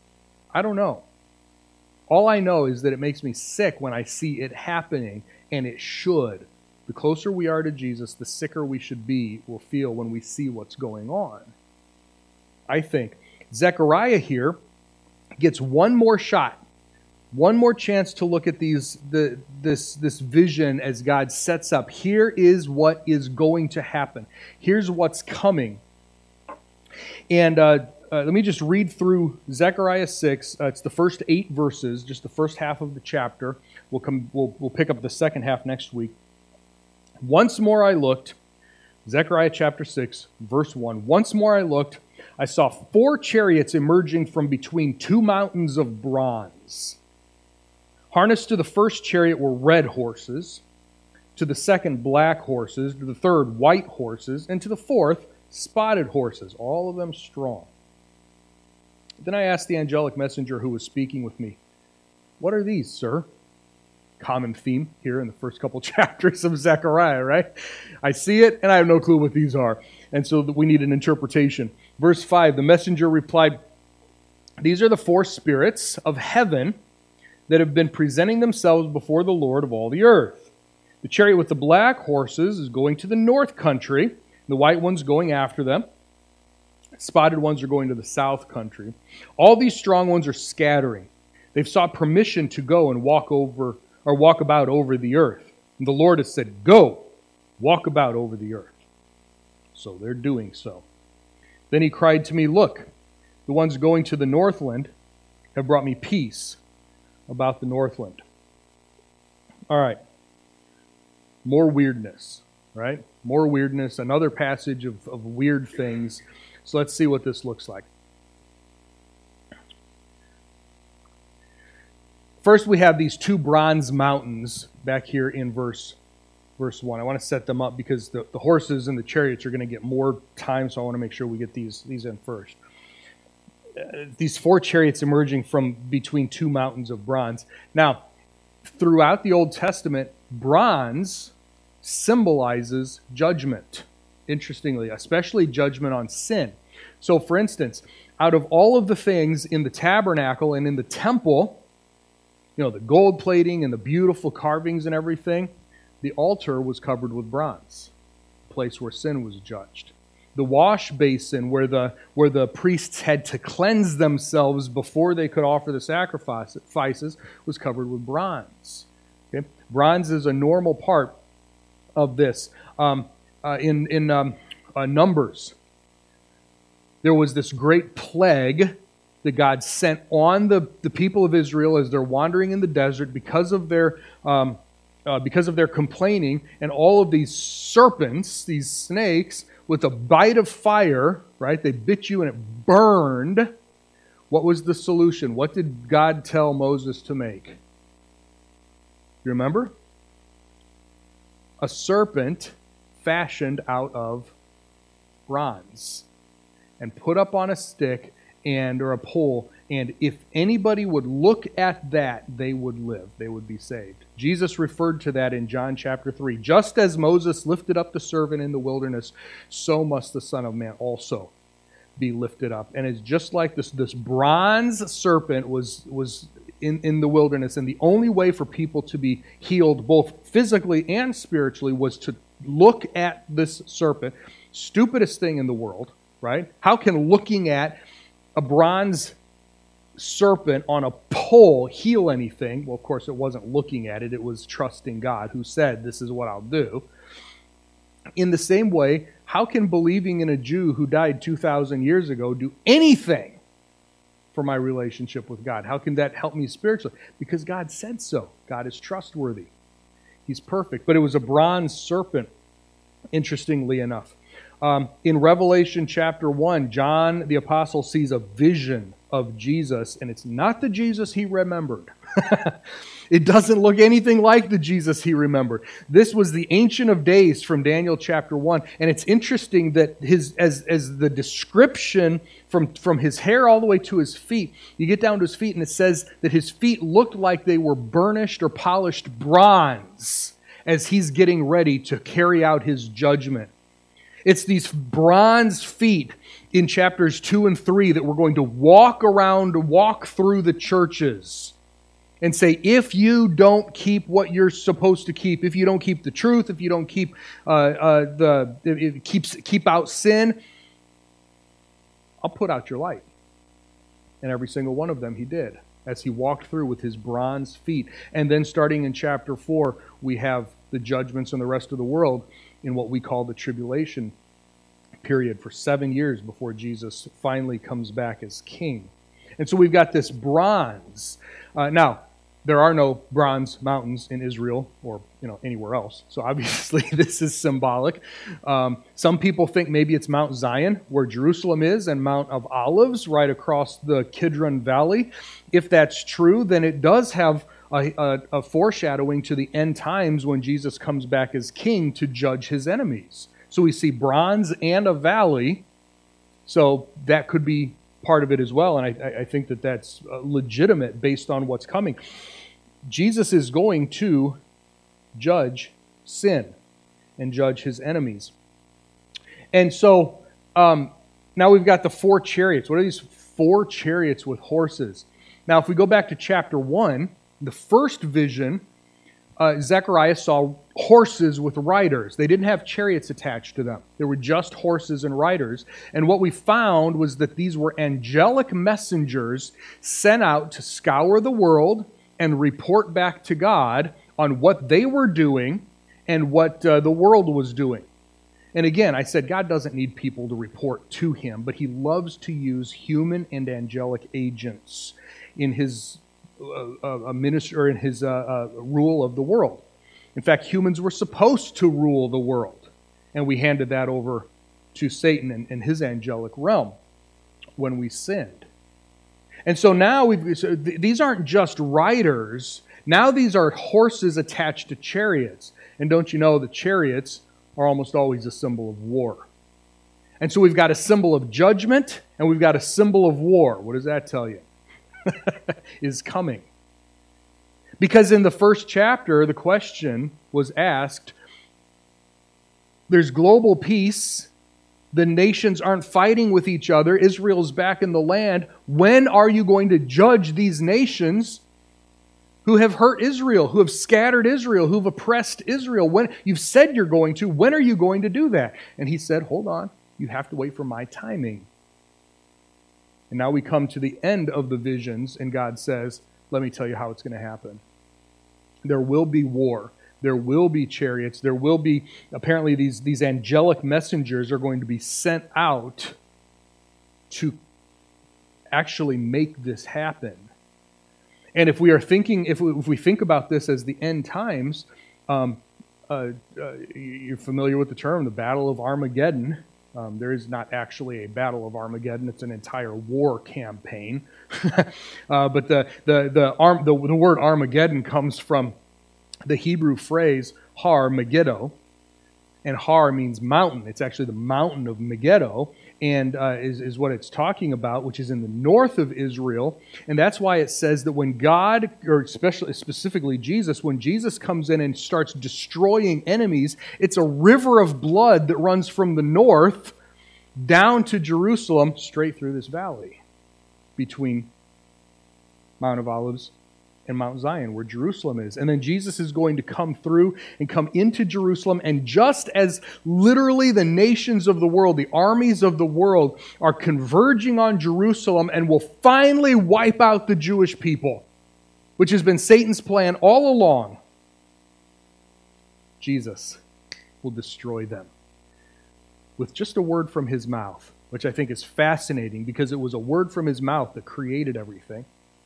All I know is that it makes me sick when I see it happening, and it should. The closer we are to Jesus, the sicker we should be, will feel when we see what's going on. I think Zechariah here gets one more shot. One more chance to look at this vision as God sets up. Here is what is going to happen. Here's what's coming. And let me just read through Zechariah 6. It's the first 8 verses, just the first half of the chapter. We'll pick up the second half next week. Once more I looked, Zechariah chapter 6, verse 1. Once more I looked, I saw 4 chariots emerging from between 2 mountains of bronze. Harnessed to the first chariot were red horses, to the second black horses, to the third white horses, and to the fourth spotted horses, all of them strong. Then I asked the angelic messenger who was speaking with me, "What are these, sir?" Common theme here in the first couple chapters of Zechariah, right? I see it, and I have no clue what these are. And so we need an interpretation. Verse 5, the messenger replied, "These are the 4 spirits of heaven that have been presenting themselves before the Lord of all the earth. The chariot with the black horses is going to the north country, the white ones going after them. Spotted ones are going to the south country. All these strong ones are scattering. They've sought permission to go and walk about over the earth. And the Lord has said, 'Go, walk about over the earth.' So they're doing so. Then he cried to me, 'Look, the ones going to the northland have brought me peace about the northland.'" All right. More weirdness, right? More weirdness. Another passage of weird things. So let's see what this looks like. First, we have these 2 bronze mountains back here in verse 1. I want to set them up because the horses and the chariots are going to get more time, so I want to make sure we get these in first. These 4 chariots emerging from between 2 mountains of bronze. Now, throughout the Old Testament, bronze symbolizes judgment, interestingly, especially judgment on sin. So, for instance, out of all of the things in the tabernacle and in the temple, the gold plating and the beautiful carvings and everything, the altar was covered with bronze, the place where sin was judged. The wash basin where the priests had to cleanse themselves before they could offer the sacrifices was covered with bronze. Okay? Bronze is a normal part of this. In Numbers, there was this great plague that God sent on the people of Israel as they're wandering in the desert because of their complaining, and all of these serpents, these snakes, with a bite of fire, right? They bit you and it burned. What was the solution? What did God tell Moses to make? You remember? A serpent fashioned out of bronze and put up on a stick or a pole, and if anybody would look at that, they would live. They would be saved. Jesus referred to that in John chapter 3. Just as Moses lifted up the servant in the wilderness, so must the Son of Man also be lifted up. And it's just like this bronze serpent was in the wilderness, and the only way for people to be healed both physically and spiritually was to look at this serpent. Stupidest thing in the world, right? How can looking at a bronze serpent on a pole heal anything? Well, of course, it wasn't looking at it. It was trusting God who said, this is what I'll do. In the same way, how can believing in a Jew who died 2,000 years ago do anything for my relationship with God? How can that help me spiritually? Because God said so. God is trustworthy. He's perfect. But it was a bronze serpent, interestingly enough. In Revelation chapter 1, John the Apostle sees a vision of Jesus, and it's not the Jesus he remembered. It doesn't look anything like the Jesus he remembered. This was the Ancient of Days from Daniel chapter 1, and it's interesting that as the description from his hair all the way to his feet, you get down to his feet, and it says that his feet looked like they were burnished or polished bronze as he's getting ready to carry out his judgment. It's these bronze feet in chapters 2 and 3 that we're going to walk through the churches and say, if you don't keep what you're supposed to keep, if you don't keep the truth, if you don't keep keep out sin, I'll put out your light. And every single one of them he did, as he walked through with his bronze feet. And then starting in chapter 4, we have the judgments on the rest of the world in what we call the tribulation period for 7 years before Jesus finally comes back as king. And so we've got this bronze. Now, there are no bronze mountains in Israel or anywhere else. So obviously this is symbolic. Some people think maybe it's Mount Zion, where Jerusalem is, and Mount of Olives right across the Kidron Valley. If that's true, then it does have a foreshadowing to the end times when Jesus comes back as king to judge his enemies. So we see bronze and a valley. So that could be part of it as well, and I think that that's legitimate based on what's coming. Jesus is going to judge sin and judge his enemies. And so now we've got the 4 chariots. What are these 4 chariots with horses? Now if we go back to chapter 1, the first vision, Zechariah saw horses with riders. They didn't have chariots attached to them. They were just horses and riders. And what we found was that these were angelic messengers sent out to scour the world and report back to God on what they were doing and what the world was doing. And again, I said God doesn't need people to report to him, but he loves to use human and angelic agents in his minister, in his rule of the world. In fact, humans were supposed to rule the world, and we handed that over to Satan and his angelic realm when we sinned. And so now these aren't just riders. Now these are horses attached to chariots. And don't you know that chariots are almost always a symbol of war? And so we've got a symbol of judgment, and we've got a symbol of war. What does that tell you? Is coming. Because in the first chapter, the question was asked, there's global peace, the nations aren't fighting with each other, Israel's back in the land. When are you going to judge these nations who have hurt Israel, who have scattered Israel, who have oppressed Israel? When you've said you're going to, when are you going to do that? And he said, hold on, you have to wait for my timing. And now we come to the end of the visions, and God says, let me tell you how it's going to happen. There will be war. There will be chariots. There will be, apparently these angelic messengers are going to be sent out to actually make this happen. And if we are thinking, if we think about this as the end times, you're familiar with the term, the Battle of Armageddon. There is not actually a Battle of Armageddon; it's an entire war campaign. But the word Armageddon comes from the Hebrew phrase Har Megiddo, and Har means mountain. It's actually the mountain of Megiddo, and is what it's talking about, which is in the north of Israel. And that's why it says that when God, or specifically Jesus, when Jesus comes in and starts destroying enemies, it's a river of blood that runs from the north down to Jerusalem, straight through this valley between Mount of Olives and Mount Zion, where Jerusalem is. And then Jesus is going to come through and come into Jerusalem. And just as literally the nations of the world, the armies of the world, are converging on Jerusalem and will finally wipe out the Jewish people, which has been Satan's plan all along, Jesus will destroy them with just a word from his mouth, which I think is fascinating because it was a word from his mouth that created everything.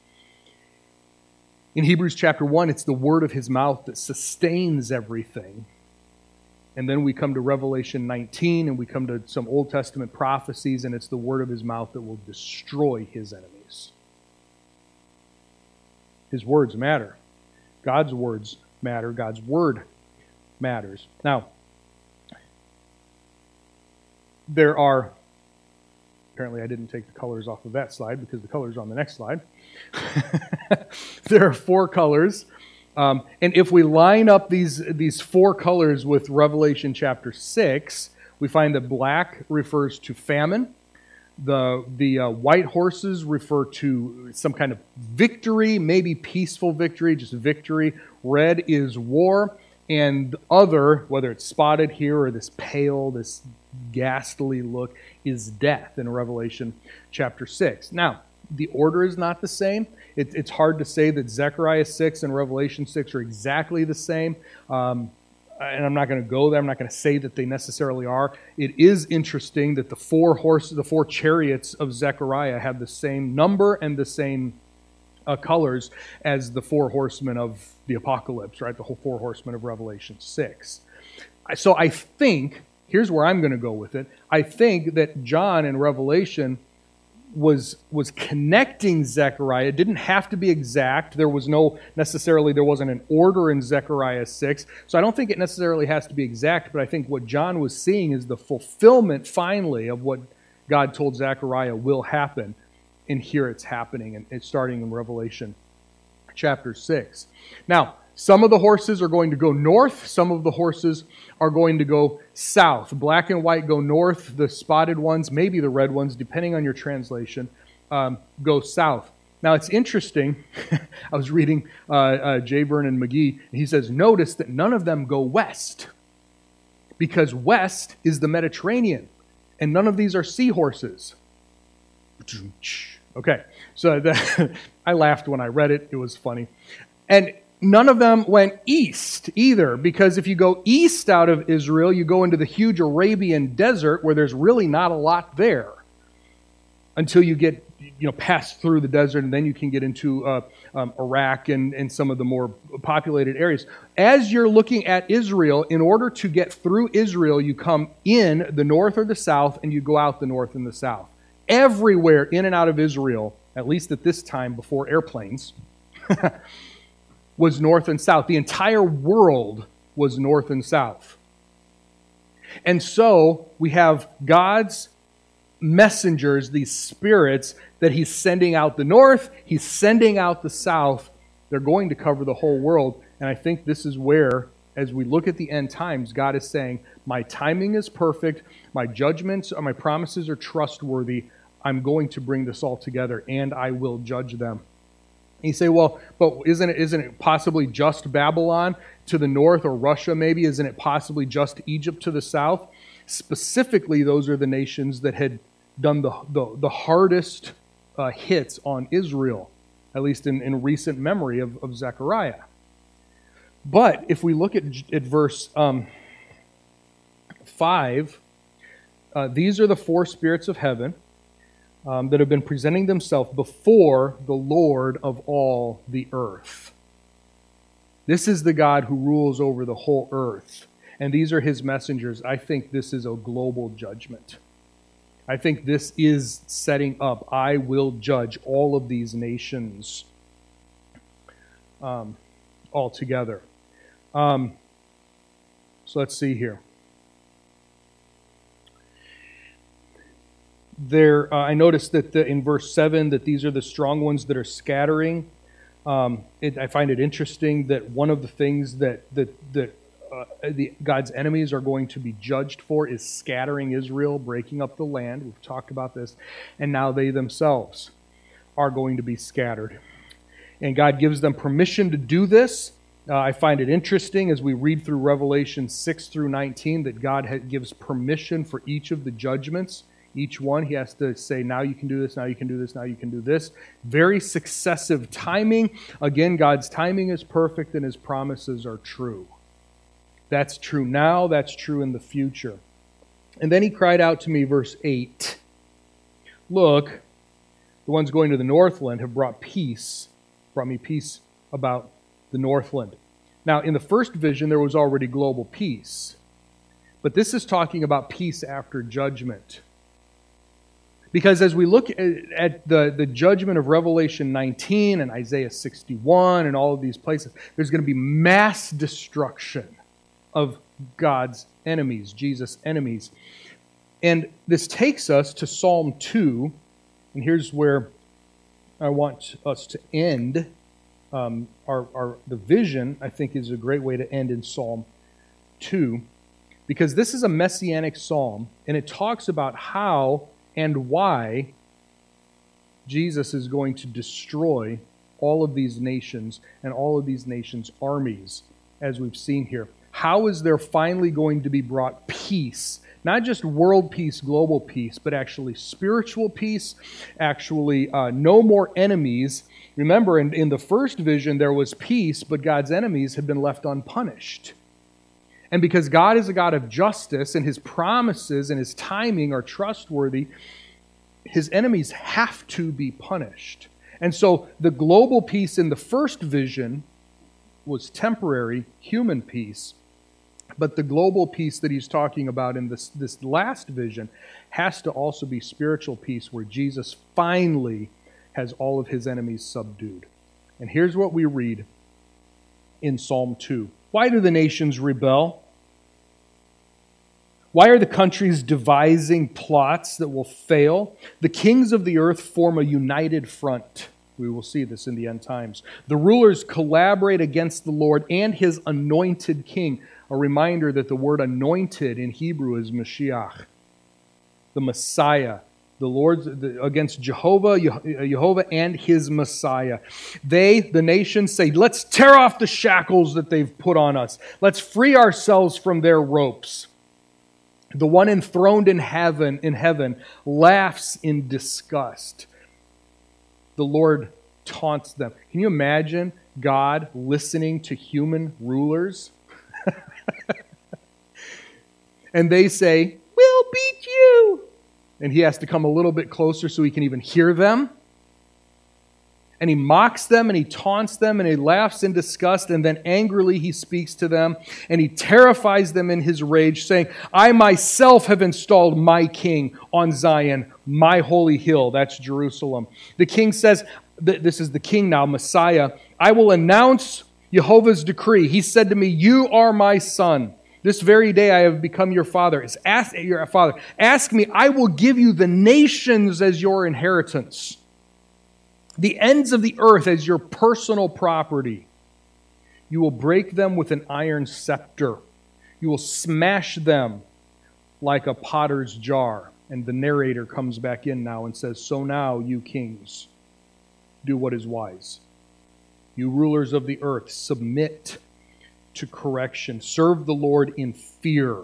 In Hebrews chapter 1, it's the word of his mouth that sustains everything. And then we come to Revelation 19, and we come to some Old Testament prophecies, and it's the word of his mouth that will destroy his enemies. His words matter. God's words matter. God's word matters. Now, there are, apparently I didn't take the colors off of that slide because the colors are on the next slide. There are 4 colors. And if we line up these 4 colors with Revelation chapter 6, we find that black refers to famine. The white horses refer to some kind of victory, maybe peaceful victory, just victory. Red is war. And other, whether it's spotted here or this pale, this ghastly look, is death in Revelation chapter 6. Now, the order is not the same. It's hard to say that Zechariah 6 and Revelation 6 are exactly the same. And I'm not going to go there. I'm not going to say that they necessarily are. It is interesting that the 4 chariots of Zechariah have the same number and the same colors as the 4 horsemen of the apocalypse, right? The whole 4 horsemen of Revelation 6. So I think, here's where I'm going to go with it. I think that John in Revelation was connecting Zechariah. It didn't have to be exact. There wasn't an order in Zechariah 6. So I don't think it necessarily has to be exact, but I think what John was seeing is the fulfillment finally of what God told Zechariah will happen. And here it's happening, and it's starting in Revelation chapter 6. Now, some of the horses are going to go north. Some of the horses are going to go south. Black and white go north. The spotted ones, maybe the red ones, depending on your translation, go south. Now, it's interesting. I was reading J. Vernon McGee, and he says, notice that none of them go west, because west is the Mediterranean, and none of these are seahorses. Okay, so I laughed when I read it. It was funny. And none of them went east either, because if you go east out of Israel, you go into the huge Arabian desert where there's really not a lot there until you get pass through the desert, and then you can get into Iraq and some of the more populated areas. As you're looking at Israel, in order to get through Israel, you come in the north or the south, and you go out the north and the south. Everywhere in and out of Israel, at least at this time before airplanes, was north and south. The entire world was north and south. And so we have God's messengers, these spirits, that he's sending out the north, he's sending out the south. They're going to cover the whole world. And I think this is where, as we look at the end times, God is saying, my timing is perfect, my judgments or my promises are trustworthy, I'm going to bring this all together, and I will judge them. And you say, well, but isn't it possibly just Babylon to the north, or Russia maybe? Isn't it possibly just Egypt to the south? Specifically, those are the nations that had done the hardest hits on Israel, at least in recent memory of Zechariah. But if we look at verse 5, these are the 4 spirits of heaven that have been presenting themselves before the Lord of all the earth. This is the God who rules over the whole earth, and these are his messengers. I think this is a global judgment. I think this is setting up, I will judge all of these nations altogether. So let's see here. I noticed that in verse 7 that these are the strong ones that are scattering. I find it interesting that one of the things that God's enemies are going to be judged for is scattering Israel, breaking up the land. We've talked about this. And now they themselves are going to be scattered. And God gives them permission to do this. I find it interesting as we read through Revelation 6 through 19 that God gives permission for each of the judgments. Each one, he has to say, now you can do this, now you can do this, now you can do this. Very successive timing. Again, God's timing is perfect and his promises are true. That's true now, that's true in the future. And then he cried out to me, verse 8, look, the ones going to the Northland have brought me peace about the Northland. Now, in the first vision, there was already global peace. But this is talking about peace after judgment. Because as we look at the judgment of Revelation 19 and Isaiah 61 and all of these places, there's going to be mass destruction of God's enemies, Jesus' enemies. And this takes us to Psalm 2, and here's where I want us to end. The vision, I think, is a great way to end in Psalm 2, because this is a messianic psalm, and it talks about how and why Jesus is going to destroy all of these nations and all of these nations' armies, as we've seen here. How is there finally going to be brought peace? Not just world peace, global peace, but actually spiritual peace, actually no more enemies. Remember, in the first vision, there was peace, but God's enemies had been left unpunished. And because God is a God of justice and his promises and his timing are trustworthy, his enemies have to be punished. And so the global peace in the first vision was temporary human peace. But the global peace that he's talking about in this last vision has to also be spiritual peace, where Jesus finally has all of his enemies subdued. And here's what we read in Psalm 2. Why do the nations rebel? Why are the countries devising plots that will fail? The kings of the earth form a united front. We will see this in the end times. The rulers collaborate against the Lord and his anointed king. A reminder that the word anointed in Hebrew is Mashiach, the Messiah. The Lord's against Jehovah and his Messiah. The nations, say, let's tear off the shackles that they've put on us. Let's free ourselves from their ropes. The one enthroned in heaven laughs in disgust. The Lord taunts them. Can you imagine God listening to human rulers? And they say, we'll beat you. And he has to come a little bit closer so he can even hear them. And he mocks them and he taunts them and he laughs in disgust, and then angrily he speaks to them and he terrifies them in his rage, saying, I myself have installed my king on Zion, my holy hill. That's Jerusalem. The king says, this is the king now, Messiah, I will announce Jehovah's decree. He said to me, you are my son. This very day I have become your father. Ask me, I will give you the nations as your inheritance, the ends of the earth as your personal property. You will break them with an iron scepter. You will smash them like a potter's jar. And the narrator comes back in now and says, so now, you kings, do what is wise. You rulers of the earth, submit to correction. Serve the Lord in fear.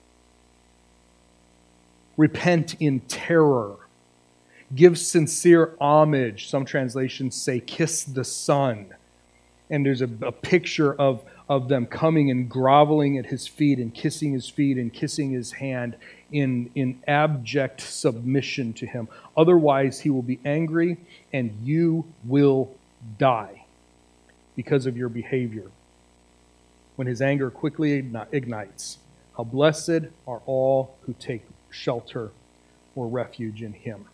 Repent in terror. Give sincere homage. Some translations say, kiss the Son. And there's a picture of them coming and groveling at his feet and kissing his hand in abject submission to him. Otherwise, he will be angry and you will die because of your behavior, when his anger quickly ignites. How blessed are all who take shelter or refuge in him.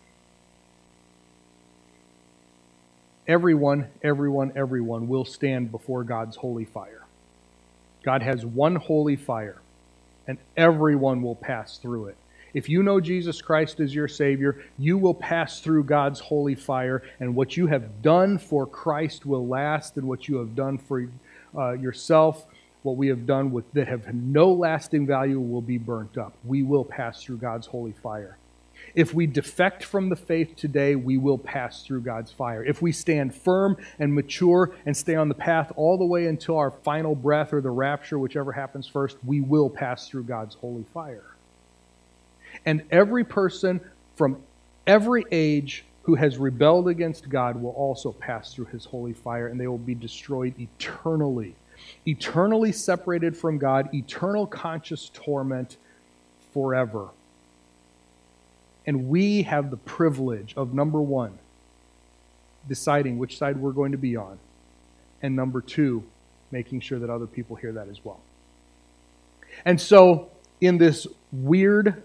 Everyone will stand before God's holy fire. God has one holy fire, and everyone will pass through it. If you know Jesus Christ as your Savior, you will pass through God's holy fire, and what you have done for Christ will last, and what you have done for yourself, what we have done that have no lasting value, will be burnt up. We will pass through God's holy fire. If we defect from the faith today, we will pass through God's fire. If we stand firm and mature and stay on the path all the way until our final breath or the rapture, whichever happens first, we will pass through God's holy fire. And every person from every age who has rebelled against God will also pass through his holy fire, and they will be destroyed eternally. Eternally separated from God, eternal conscious torment forever. And we have the privilege of, number one, deciding which side we're going to be on, and number two, making sure that other people hear that as well. And so, in this weird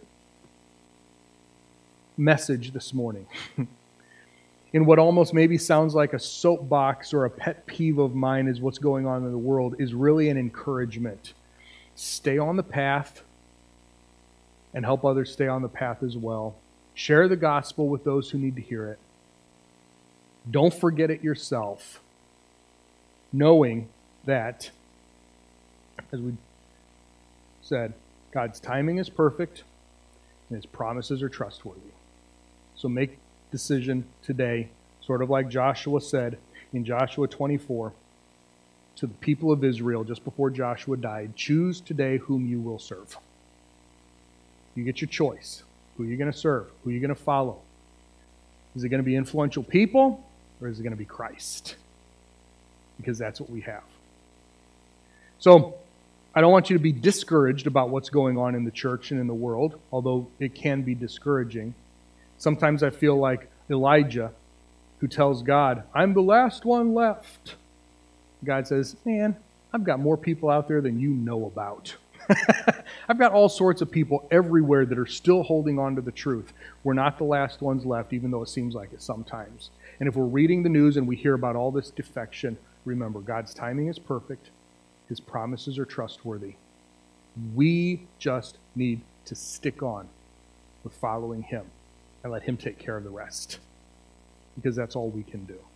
message this morning, in what almost maybe sounds like a soapbox or a pet peeve of mine is what's going on in the world, is really an encouragement. Stay on the path and help others stay on the path as well. Share the gospel with those who need to hear it. Don't forget it yourself, knowing that, as we said, God's timing is perfect and his promises are trustworthy. So make decision today, sort of like Joshua said in Joshua 24 to the people of Israel just before Joshua died, choose today whom you will serve. You get your choice. Who are you going to serve? Who are you going to follow? Is it going to be influential people, or is it going to be Christ? Because that's what we have. So, I don't want you to be discouraged about what's going on in the church and in the world, although it can be discouraging. Sometimes I feel like Elijah, who tells God, I'm the last one left. God says, man, I've got more people out there than you know about. I've got all sorts of people everywhere that are still holding on to the truth. We're not the last ones left, even though it seems like it sometimes. And if we're reading the news and we hear about all this defection, remember, God's timing is perfect. His promises are trustworthy. We just need to stick on with following him and let him take care of the rest, because that's all we can do.